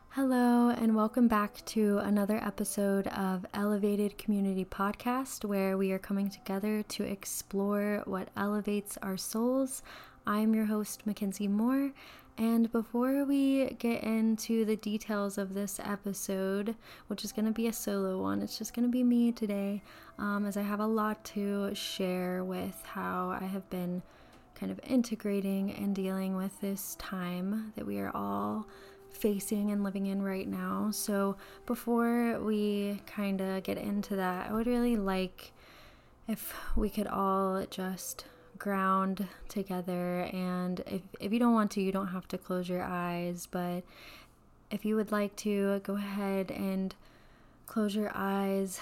Hello, and welcome back to another episode of Elevated Community Podcast, where we are coming together to explore what elevates our souls. I'm your host, Mackenzie Moore, and before we get into the details of this episode, which is going to be a solo one, it's just going to be me today, as I have a lot to share with how I have been kind of integrating and dealing with this time that we are all facing and living in right now. So before we kind of get into that, I would really like if we could all just ground together. And if you don't want to, you don't have to close your eyes, but if you would like to, go ahead and close your eyes.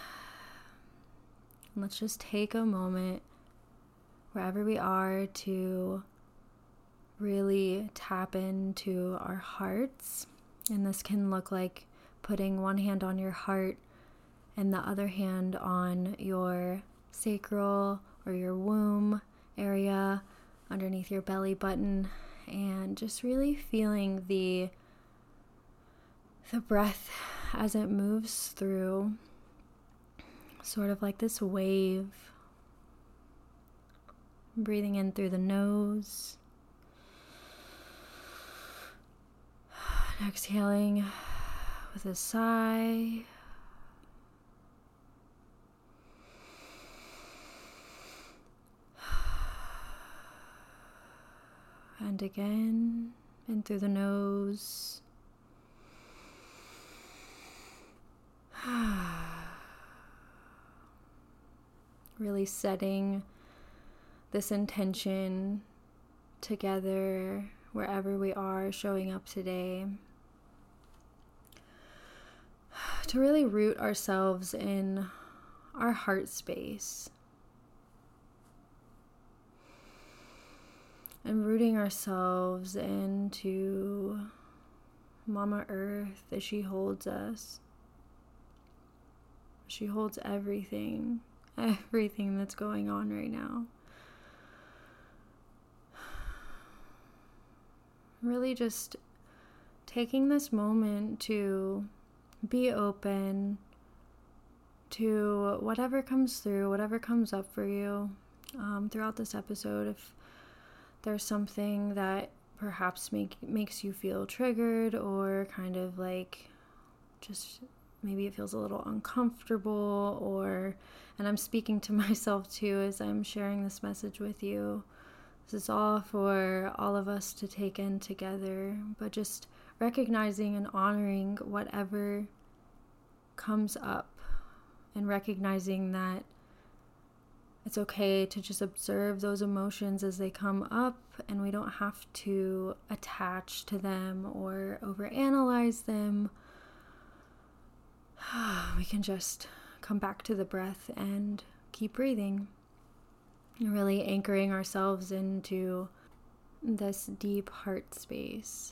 Let's just take a moment wherever we are to really tap into our hearts. And this can look like putting one hand on your heart and the other hand on your sacral or your womb area underneath your belly button, and just really feeling the breath as it moves through, sort of like this wave. Breathing in through the nose, exhaling with a sigh. And again, in through the nose. Really setting this intention together wherever we are showing up today, to really root ourselves in our heart space and rooting ourselves into Mama Earth as she holds us. She holds everything that's going on right now. Really just taking this moment to be open to whatever comes through, whatever comes up for you throughout this episode. If there's something that perhaps makes you feel triggered, or kind of like just maybe it feels a little uncomfortable, and I'm speaking to myself too as I'm sharing this message with you. This is all for all of us to take in together, but just recognizing and honoring whatever comes up, and recognizing that it's okay to just observe those emotions as they come up, and we don't have to attach to them or overanalyze them. We can just come back to the breath and keep breathing. Really anchoring ourselves into this deep heart space.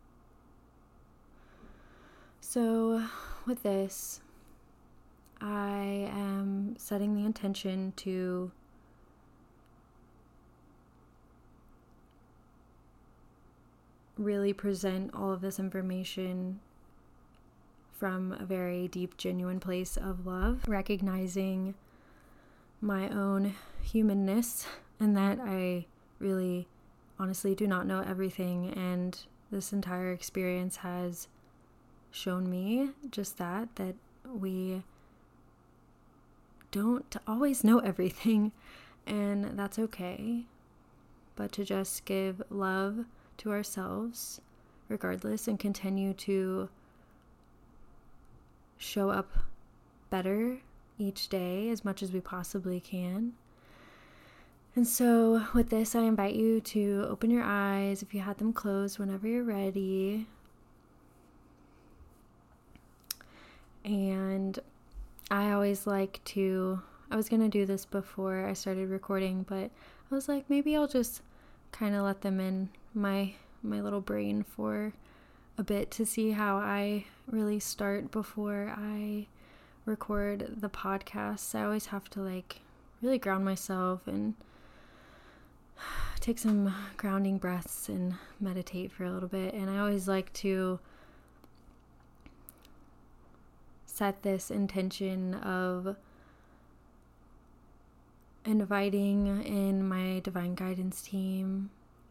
So with this, I am setting the intention to really present all of this information from a very deep, genuine place of love, recognizing my own humanness, and that I really honestly do not know everything, and this entire experience has shown me just that we don't always know everything, and that's okay, but to just give love to ourselves regardless, and continue to show up better each day as much as we possibly can. And so with this, I invite you to open your eyes if you had them closed whenever you're ready. And I was going to do this before I started recording, but I was like, maybe I'll just kind of let them in my little brain for a bit to see how I really start before I record the podcast. I always have to really ground myself and take some grounding breaths and meditate for a little bit. And I always like to set this intention of inviting in my divine guidance team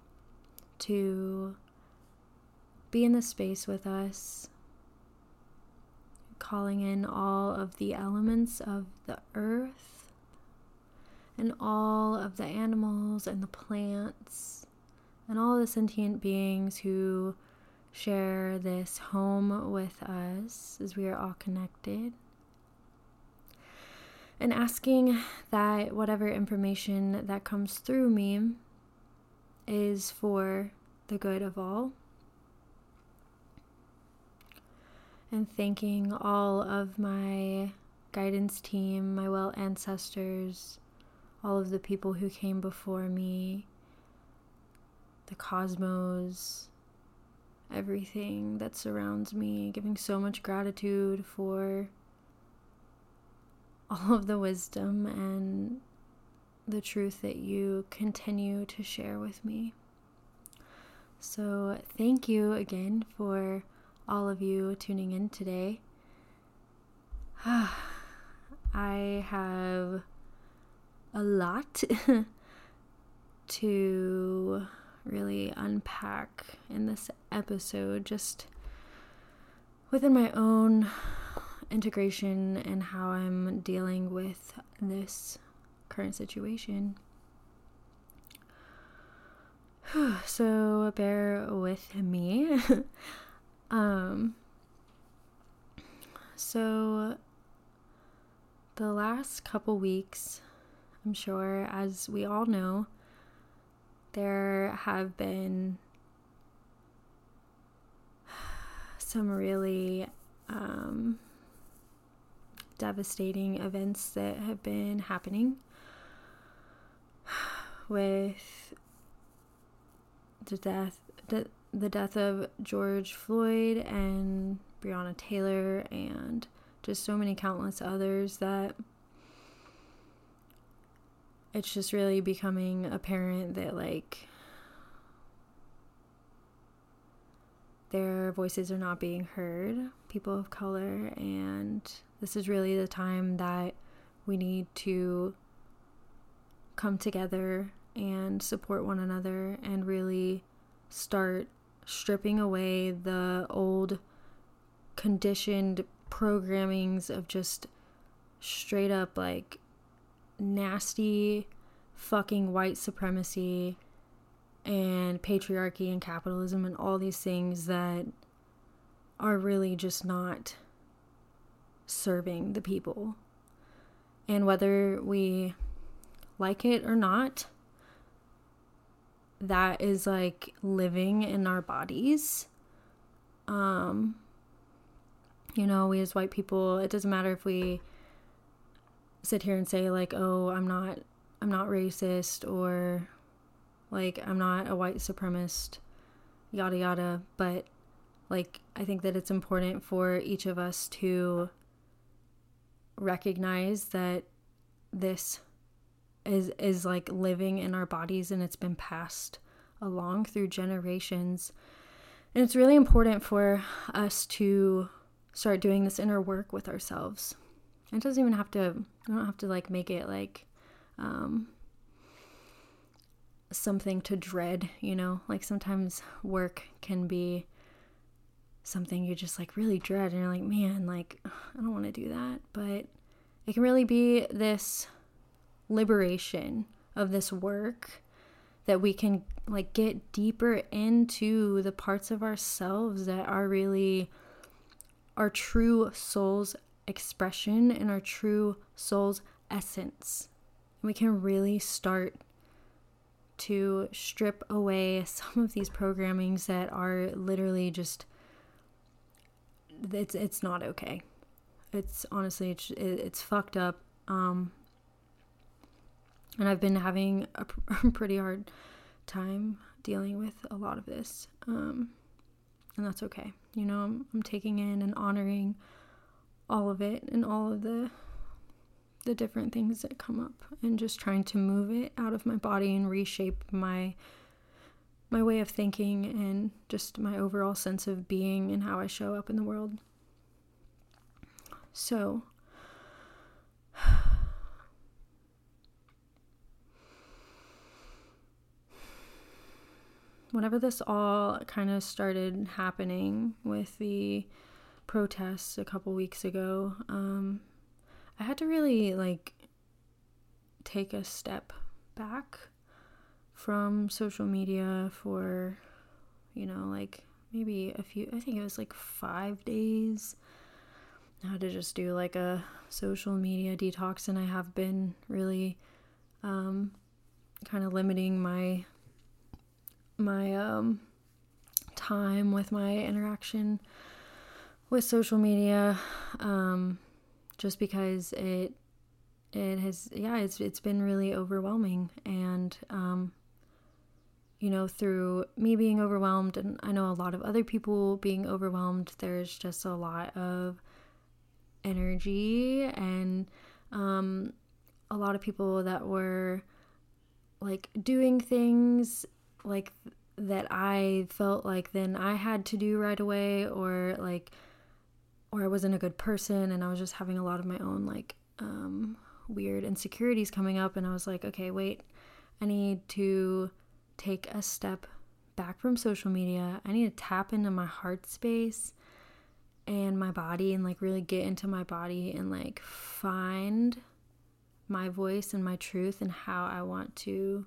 to be in the space with us, calling in all of the elements of the earth and all of the animals and the plants and all the sentient beings who share this home with us as we are all connected. And asking that whatever information that comes through me is for the good of all. And thanking all of my guidance team, my well ancestors, all of the people who came before me, the cosmos, everything that surrounds me, giving so much gratitude for all of the wisdom and the truth that you continue to share with me. So thank you again for all of you tuning in today. I have a lot to really unpack in this episode, just within my own integration and how I'm dealing with this current situation. So bear with me. So the last couple weeks, I'm sure, as we all know, there have been some really devastating events that have been happening with the death of George Floyd and Breonna Taylor and just so many countless others, that it's just really becoming apparent that their voices are not being heard, people of color, and this is really the time that we need to come together and support one another and really start stripping away the old conditioned programmings of just straight up nasty fucking white supremacy and patriarchy and capitalism and all these things that are really just not serving the people. And whether we like it or not, that is living in our bodies. We as white people, it doesn't matter if we sit here and say oh, I'm not racist, or I'm not a white supremacist, yada yada, but I think that it's important for each of us to recognize that this is living in our bodies, and it's been passed along through generations. And it's really important for us to start doing this inner work with ourselves. It doesn't even have to, we don't have to make it something to dread, sometimes work can be something you just really dread, and you're man, I don't want to do that. But it can really be this liberation of this work that we can get deeper into the parts of ourselves that are really our true soul's expression and our true soul's essence. We can really start to strip away some of these programmings that are literally just, it's not okay. It's honestly, it's fucked up. And I've been having a pretty hard time dealing with a lot of this. And that's okay. I'm taking in and honoring all of it and all of the different things that come up, and just trying to move it out of my body and reshape my way of thinking and just my overall sense of being and how I show up in the world. So, whenever this all kind of started happening with the protests a couple weeks ago, I had to really take a step back from social media for, maybe I think it was 5 days. I had to just do a social media detox, and I have been really kind of limiting my time with my interaction with social media, just because it's been really overwhelming. And through me being overwhelmed, and I know a lot of other people being overwhelmed, there's just a lot of energy and a lot of people that were doing things that I felt then I had to do right away, or I wasn't a good person, and I was just having a lot of my own weird insecurities coming up, and I was like, okay, wait, I need to take a step back from social media. I need to tap into my heart space and my body, and really get into my body and find my voice and my truth and how I want to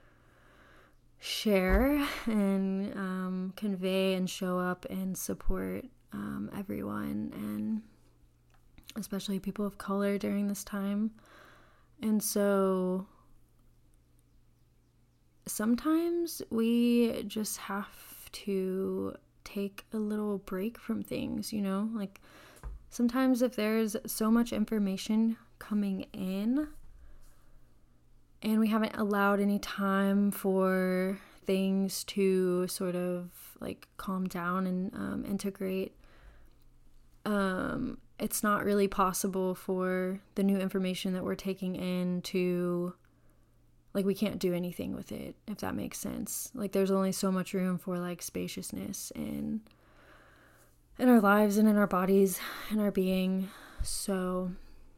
share and convey and show up and support everyone, and especially people of color during this time. And so sometimes we just have to take a little break from things, sometimes if there's so much information coming in and we haven't allowed any time for things to sort of calm down and integrate, it's not really possible for the new information that we're taking in to we can't do anything with it, if that makes sense. There's only so much room for spaciousness in our lives and in our bodies and our being. So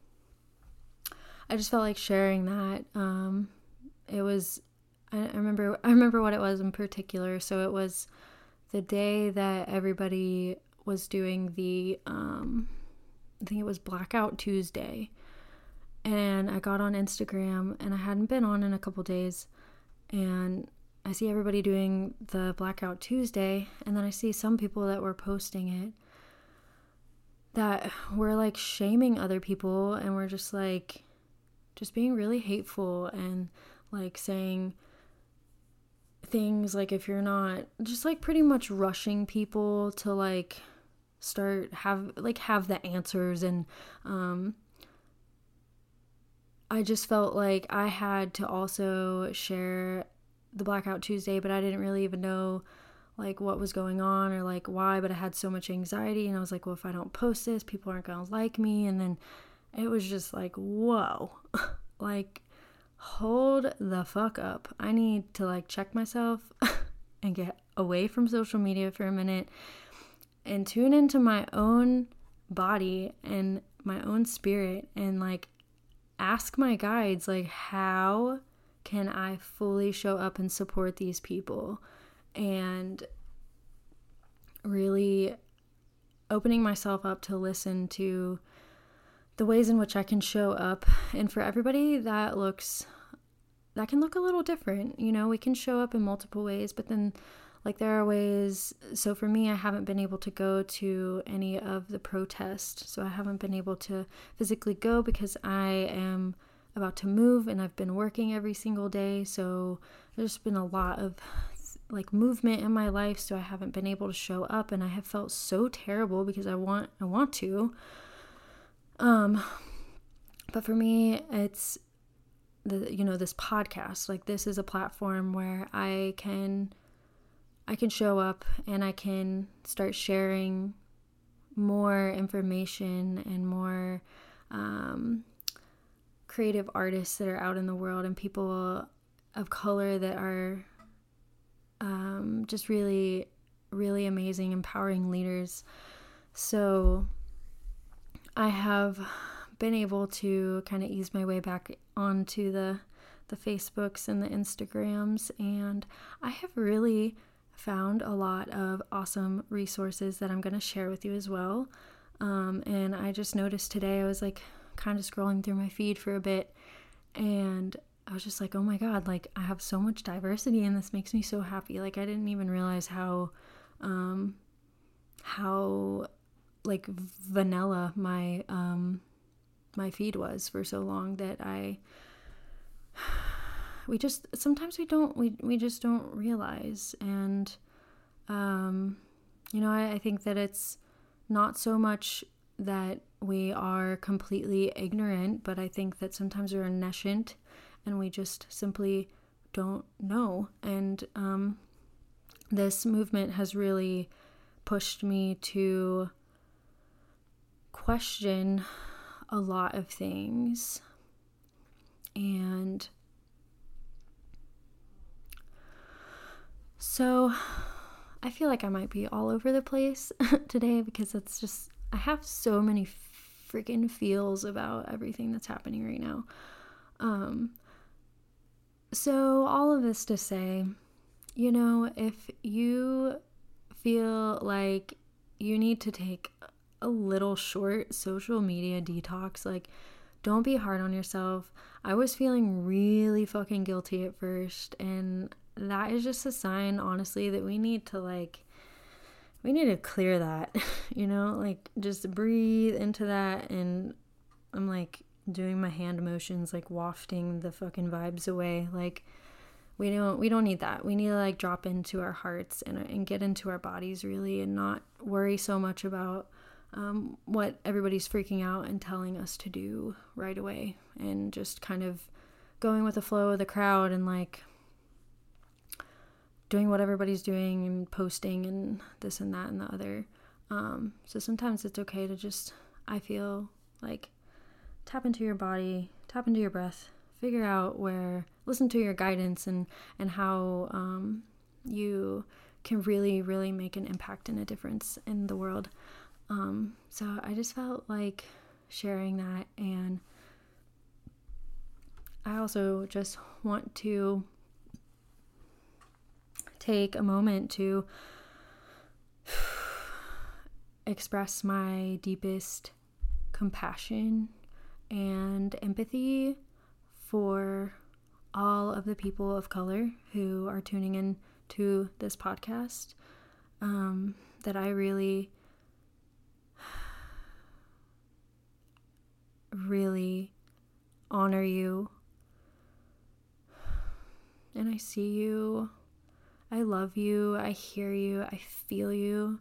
I just felt sharing that. It was, I remember what it was in particular. So it was the day that everybody was doing the, I think it was Blackout Tuesday. And I got on Instagram, and I hadn't been on in a couple days, and I see everybody doing the Blackout Tuesday, and then I see some people that were posting it that were shaming other people, and were just being really hateful, and saying things if you're not, just pretty much rushing people to have the answers. And I just felt I had to also share the Blackout Tuesday, but I didn't really even know what was going on or why, but I had so much anxiety, and I was well, if I don't post this, people aren't gonna like me. And then it was just whoa, hold the fuck up. I need to check myself and get away from social media for a minute and tune into my own body and my own spirit, and ask my guides, how can I fully show up and support these people? And really opening myself up to listen to the ways in which I can show up. And for everybody, that can look a little different. We can show up in multiple ways, but then there are ways. So for me, I haven't been able to go to any of the protests. So I haven't been able to physically go because I am about to move, and I've been working every single day. So there's been a lot of movement in my life. So I haven't been able to show up, and I have felt so terrible because I want to. But for me, it's this podcast. This is a platform where I can show up, and I can start sharing more information and more creative artists that are out in the world, and people of color that are just really, really amazing, empowering leaders. So I have been able to kind of ease my way back onto the Facebooks and the Instagrams, and I have really found a lot of awesome resources that I'm going to share with you as well. And I just noticed today, I was like kind of scrolling through my feed for a bit, and I was just like, oh my God, like I have so much diversity and this makes me so happy. Like I didn't even realize how like vanilla my feed was for so long, that we just don't realize. And I think that it's not so much that we are completely ignorant, but I think that sometimes we're omniscient and we just simply don't know. And this movement has really pushed me to question a lot of things. And so I feel like I might be all over the place today, because it's just, I have so many freaking feels about everything that's happening right now. So all of this to say, if you feel like you need to take a little short social media detox, like, don't be hard on yourself. I was feeling really fucking guilty at first, and that is just a sign, honestly, that we need to clear that, like just breathe into that. And I'm like doing my hand motions, like wafting the fucking vibes away. Like we don't need that. We need to like drop into our hearts and get into our bodies really, and not worry so much about what everybody's freaking out and telling us to do right away, and just kind of going with the flow of the crowd and like doing what everybody's doing and posting and this and that and the other. So sometimes it's okay to just, I feel like, tap into your body, tap into your breath, figure out listen to your guidance and how you can really, really make an impact and a difference in the world. So I just felt like sharing that. And I also just want to take a moment to express my deepest compassion and empathy for all of the people of color who are tuning in to this podcast. That I really, really honor you, and I see you. I love you, I hear you, I feel you,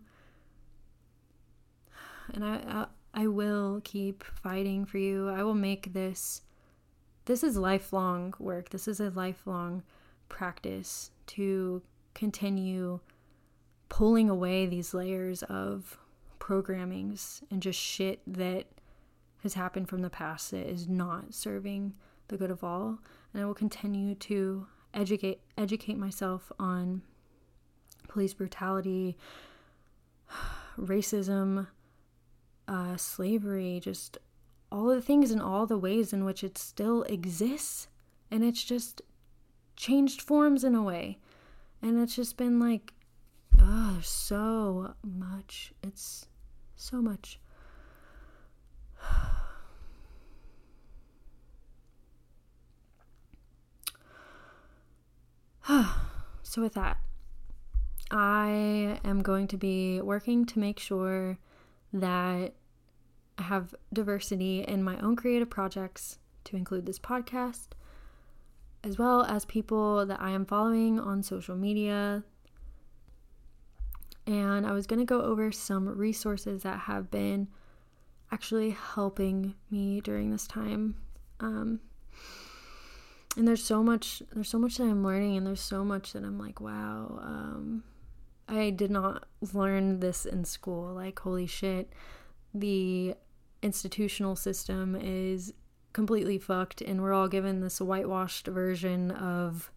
and I will keep fighting for you. I will make this is lifelong work. This is a lifelong practice to continue pulling away these layers of programmings and just shit that has happened from the past that is not serving the good of all. And I will continue to educate myself on police brutality, racism, slavery, just all of the things and all the ways in which it still exists, and it's just changed forms in a way. And it's just been like, so much. It's so much. So with that, I am going to be working to make sure that I have diversity in my own creative projects, to include this podcast, as well as people that I am following on social media. And I was going to go over some resources that have been actually helping me during this time. And there's so much that I'm learning, and there's so much that I'm like, wow, I did not learn this in school. Like, holy shit, the institutional system is completely fucked, and we're all given this whitewashed version of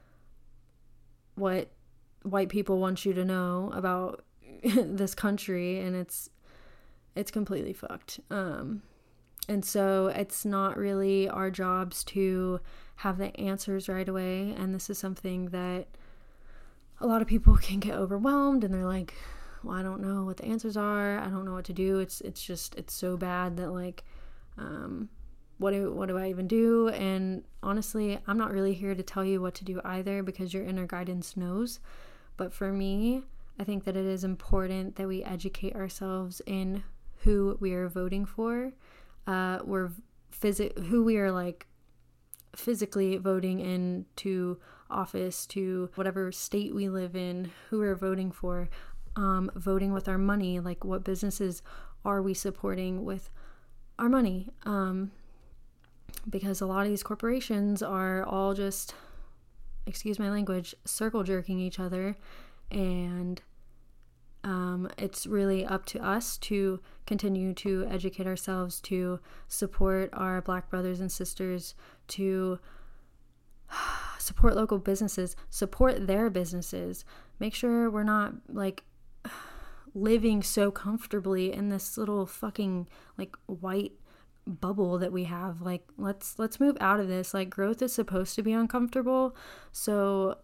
what white people want you to know about this country, and it's it's completely fucked. And so it's not really our jobs to have the answers right away. And this is something that a lot of people can get overwhelmed, and they're like, well, I don't know what the answers are. I don't know what to do. It's so bad that like, what do I even do? And honestly, I'm not really here to tell you what to do either, because your inner guidance knows. But for me, I think that it is important that we educate ourselves in who we are voting for. Who we are like physically voting into office, to whatever state we live in, who we're voting for, voting with our money, like what businesses are we supporting with our money, because a lot of these corporations are all just, excuse my language, circle jerking each other. And it's really up to us to continue to educate ourselves, to support our Black brothers and sisters, to support local businesses, support their businesses, make sure we're not like living so comfortably in this little fucking like white bubble that we have. Like, let's move out of this. Like, growth is supposed to be uncomfortable, so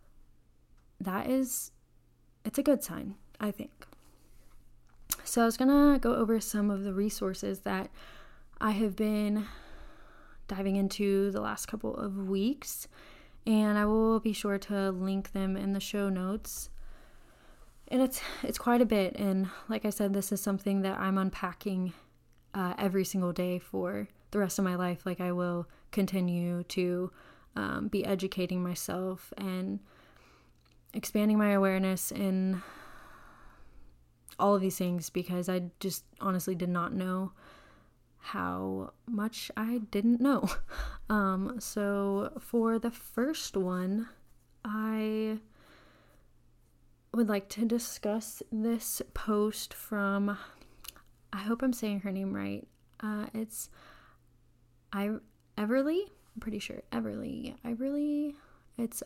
it's a good sign, I think. So I was gonna go over some of the resources that I have been diving into the last couple of weeks, and I will be sure to link them in the show notes. And it's quite a bit, and like I said, this is something that I'm unpacking every single day for the rest of my life. Like, I will continue to be educating myself and expanding my awareness in all of these things, because I just honestly did not know how much I didn't know. So for the first one, I would like to discuss this post from, I hope I'm saying her name right. It's Everly. I'm pretty sure Everly. It's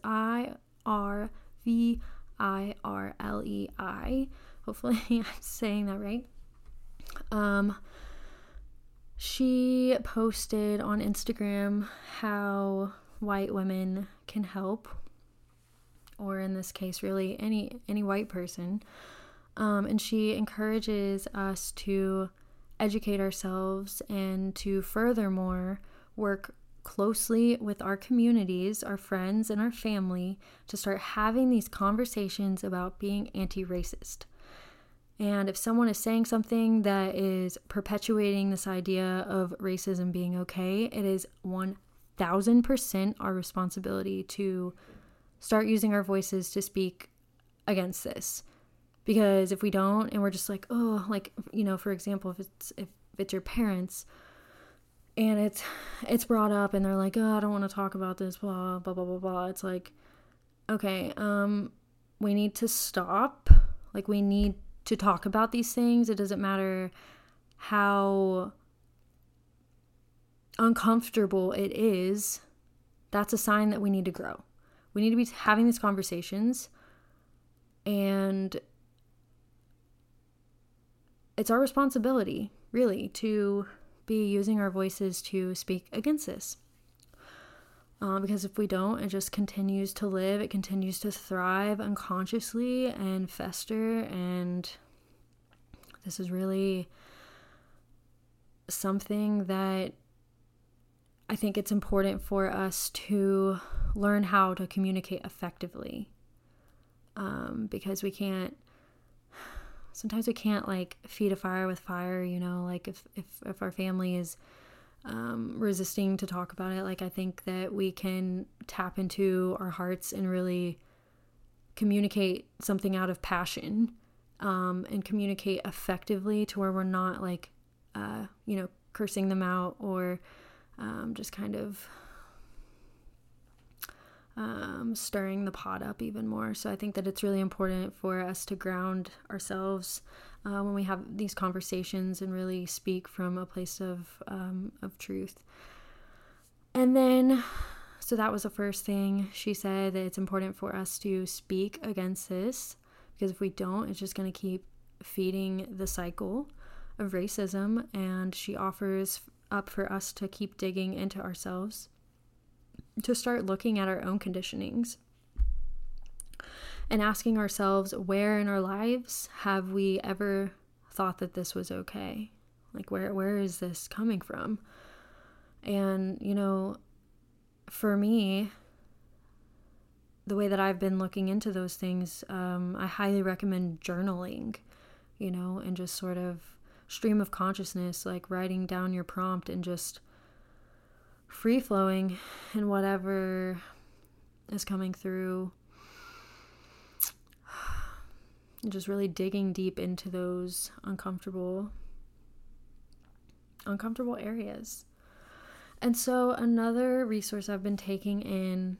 IRVIRLEI. Hopefully I'm saying that right. She posted on Instagram how white women can help, or in this case, really any white person. And she encourages us to educate ourselves and to furthermore work closely with our communities, our friends, and our family to start having these conversations about being anti-racist. And if someone is saying something that is perpetuating this idea of racism being okay, it is 1000% our responsibility to start using our voices to speak against this. Because if we don't, and we're just like, oh, like, you know, for example, if it's your parents and it's brought up and they're like, oh, I don't want to talk about this, blah, blah, blah, blah, blah. It's like, okay, we need to stop. Like, we need to talk about these things. It doesn't matter how uncomfortable it is. That's a sign that we need to grow. We need to be having these conversations, and it's our responsibility, really, to be using our voices to speak against this. Because if we don't, it just continues to live, it continues to thrive unconsciously and fester, and this is really something that I think it's important for us to learn how to communicate effectively, because sometimes we can't like feed a fire with fire, you know, like if our family is resisting to talk about it, like I think that we can tap into our hearts and really communicate something out of passion, and communicate effectively to where we're not like, cursing them out or just kind of stirring the pot up even more. So I think that it's really important for us to ground ourselves when we have these conversations and really speak from a place of truth. And then, so that was the first thing. She said that it's important for us to speak against this, because if we don't, it's just going to keep feeding the cycle. of racism, and she offers up for us to keep digging into ourselves, to start looking at our own conditionings and asking ourselves, where in our lives have we ever thought that this was okay? Like, where is this coming from? And, you know, for me, the way that I've been looking into those things, I highly recommend journaling, you know, and just sort of stream of consciousness, like writing down your prompt and just free flowing in whatever is coming through. And just really digging deep into those uncomfortable areas. And so another resource I've been taking in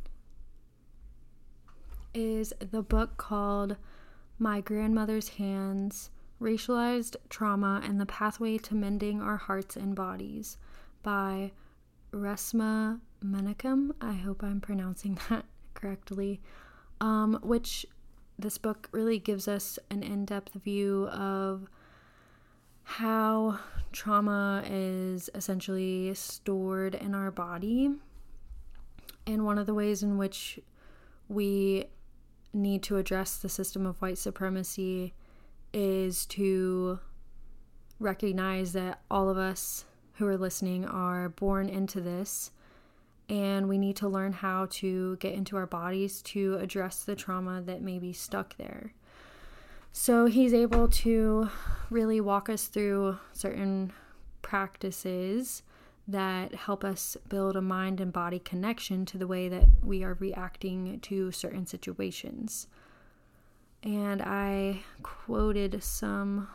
is the book called My Grandmother's Hands: Racialized Trauma and the Pathway to Mending Our Hearts and Bodies by Resmaa Menakem. I hope I'm pronouncing that correctly. Which this book really gives us an in-depth view of how trauma is essentially stored in our body, and one of the ways in which we need to address the system of white supremacy is to recognize that all of us who are listening are born into this, and we need to learn how to get into our bodies to address the trauma that may be stuck there. So he's able to really walk us through certain practices that help us build a mind and body connection to the way that we are reacting to certain situations. And I quoted some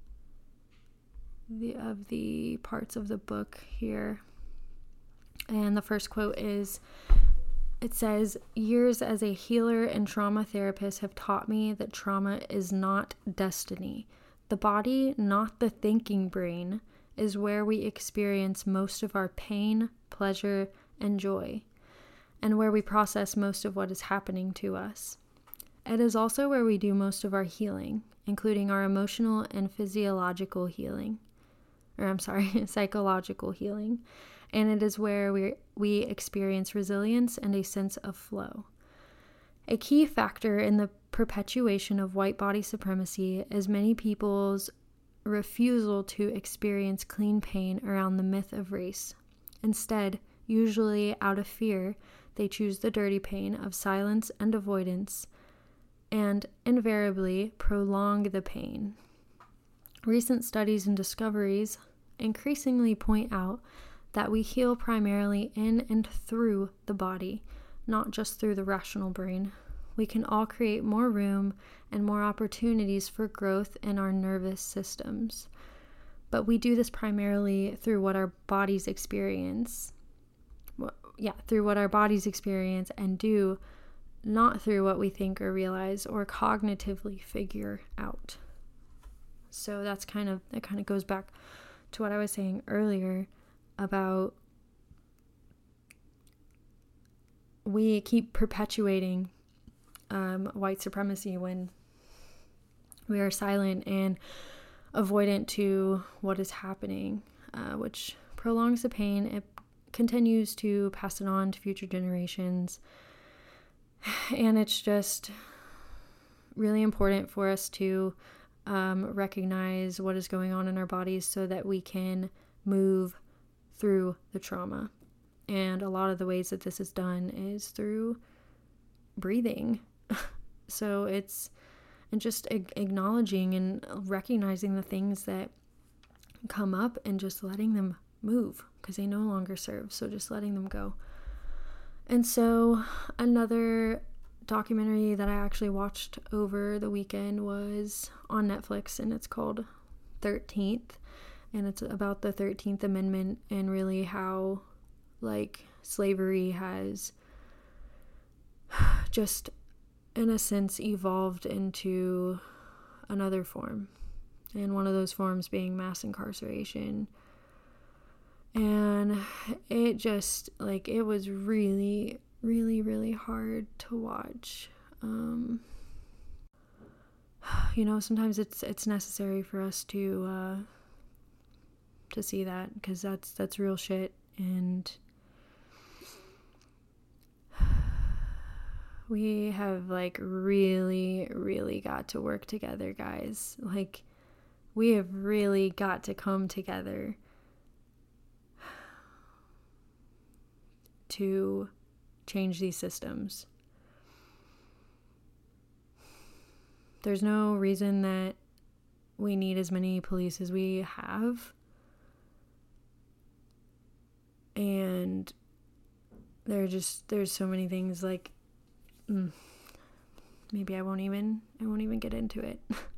of the parts of the book here. And the first quote is, it says, "Years as a healer and trauma therapist have taught me that trauma is not destiny. The body, not the thinking brain, is where we experience most of our pain, pleasure, and joy, and where we process most of what is happening to us. It is also where we do most of our healing, including our emotional and psychological healing. And it is where we experience resilience and a sense of flow. A key factor in the perpetuation of white body supremacy is many people's refusal to experience clean pain around the myth of race. Instead, usually out of fear, they choose the dirty pain of silence and avoidance, and invariably prolong the pain. Recent studies and discoveries increasingly point out that we heal primarily in and through the body, not just through the rational brain. We can all create more room and more opportunities for growth in our nervous systems. But we do this primarily through what our bodies experience. Through what our bodies experience and do, not through what we think or realize or cognitively figure out. So that kind of goes back to what I was saying earlier about we keep perpetuating white supremacy when we are silent and avoidant to what is happening, which prolongs the pain. It continues to pass it on to future generations. And it's just really important for us to recognize what is going on in our bodies so that we can move through the trauma. And a lot of the ways that this is done is through breathing. So it's just acknowledging and recognizing the things that come up and just letting them move because they no longer serve. So just letting them go. And so another documentary that I actually watched over the weekend was on Netflix, and it's called 13th, and it's about the 13th Amendment and really how slavery has just in a sense evolved into another form, and one of those forms being mass incarceration. And it just it was really, really, really hard to watch. Sometimes it's necessary for us to to see that, because that's real shit. And we have like really, really got to work together, guys. Like, we have really got to come together to change these systems. There's no reason that we need as many police as we have. And there's so many things like, maybe I won't even get into it.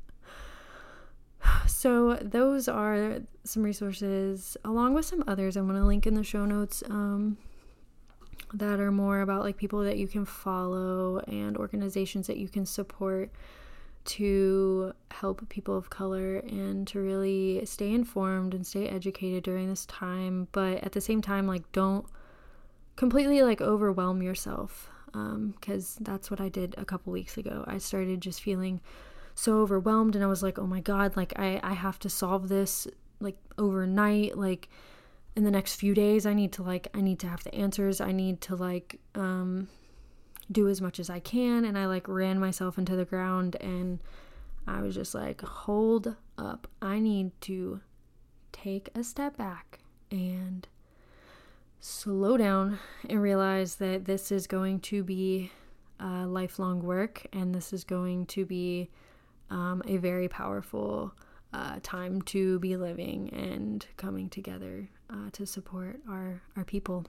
So those are some resources, along with some others I'm going to link in the show notes, that are more about like people that you can follow and organizations that you can support to help people of color and to really stay informed and stay educated during this time. But at the same time, like, don't completely like overwhelm yourself, because that's what I did a couple weeks ago. I started just feeling so overwhelmed, and I was like, oh my God, like I have to solve this like overnight, like in the next few days. I need to have the answers. I need to like do as much as I can. And I like ran myself into the ground, and I was just like, hold up, I need to take a step back and slow down and realize that this is going to be lifelong work, and this is going to be a very powerful time to be living and coming together to support our people.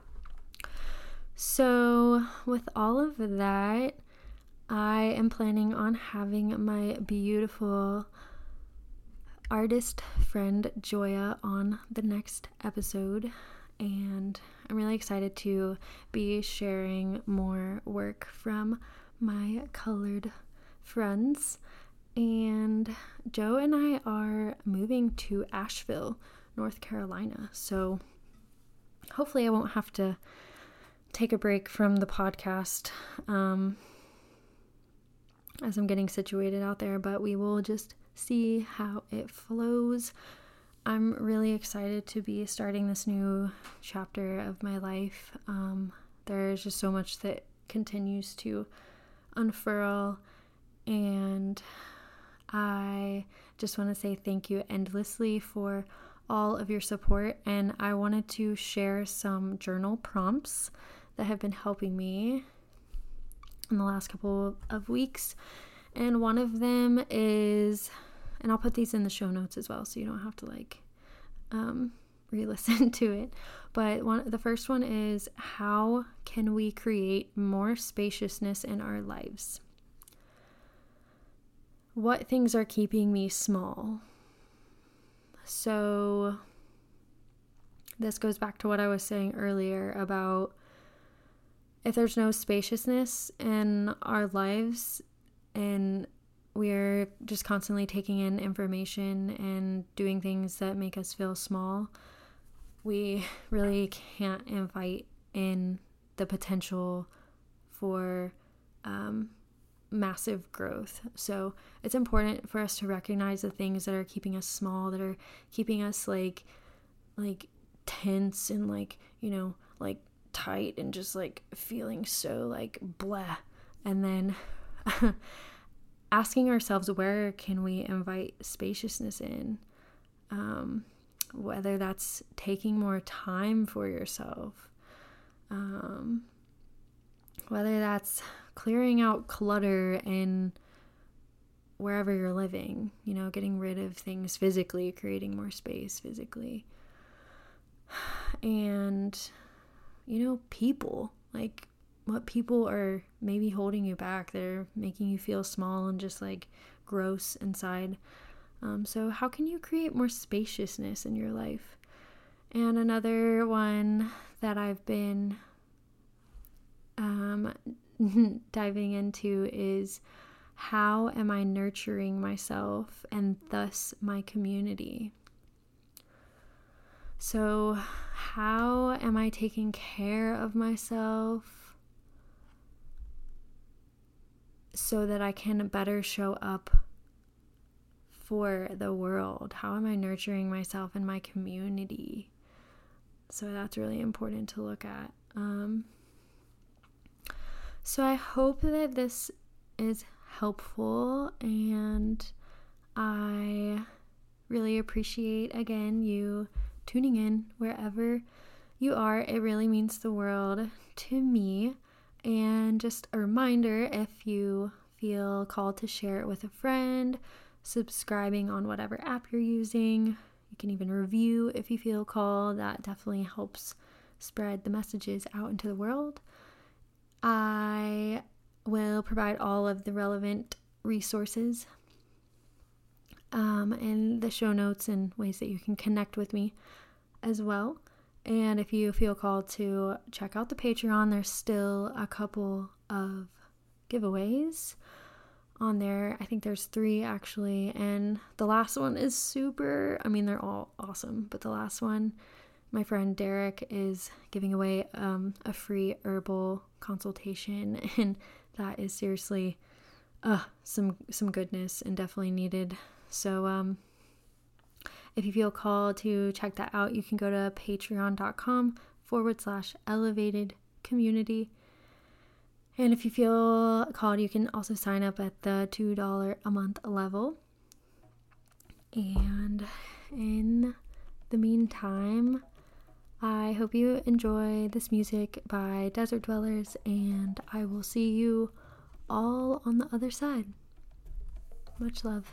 So with all of that, I am planning on having my beautiful artist friend Joya on the next episode, and I'm really excited to be sharing more work from my colored friends. And Joe and I are moving to Asheville, North Carolina, so hopefully I won't have to take a break from the podcast as I'm getting situated out there, but we will just see how it flows. I'm really excited to be starting this new chapter of my life. There's just so much that continues to unfurl, and I just want to say thank you endlessly for all of your support. And I wanted to share some journal prompts that have been helping me in the last couple of weeks. And one of them is, and I'll put these in the show notes as well, so you don't have to like re-listen to it. But the first one is, how can we create more spaciousness in our lives? What things are keeping me small? So this goes back to what I was saying earlier about, if there's no spaciousness in our lives and we're just constantly taking in information and doing things that make us feel small, we really can't invite in the potential for massive growth. So it's important for us to recognize the things that are keeping us small, that are keeping us like tense and like tight and just like feeling so like blah. And then asking ourselves, where can we invite spaciousness in? Whether that's taking more time for yourself, whether that's clearing out clutter in wherever you're living, getting rid of things physically, creating more space physically. And people, like, what people are maybe holding you back, they're making you feel small and just like gross inside. So how can you create more spaciousness in your life? And another one that I've been diving into is, how am I nurturing myself and thus my community? So how am I taking care of myself so that I can better show up for the world? How am I nurturing myself and my community? So that's really important to look at. So I hope that this is helpful, and I really appreciate, again, you tuning in wherever you are. It really means the world to me. And just a reminder, if you feel called to share it with a friend, subscribing on whatever app you're using, you can even review if you feel called. That definitely helps spread the messages out into the world. I will provide all of the relevant resources in the show notes and ways that you can connect with me as well. And if you feel called to check out the Patreon, there's still a couple of giveaways on there. I think there's 3 actually, and the last one is they're all awesome, but the last one, my friend Derek is giving away a free herbal consultation, and that is seriously some goodness and definitely needed. So if you feel called to check that out, you can go to patreon.com/elevatedcommunity. And if you feel called, you can also sign up at the $2 a month level. And in the meantime, I hope you enjoy this music by Desert Dwellers, and I will see you all on the other side. Much love.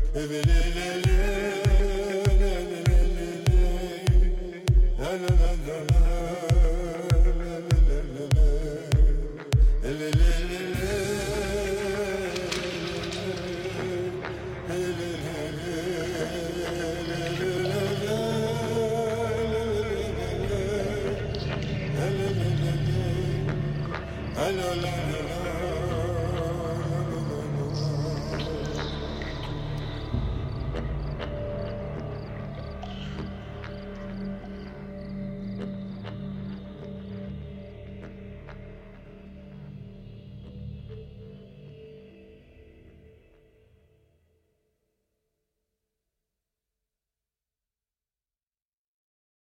la la la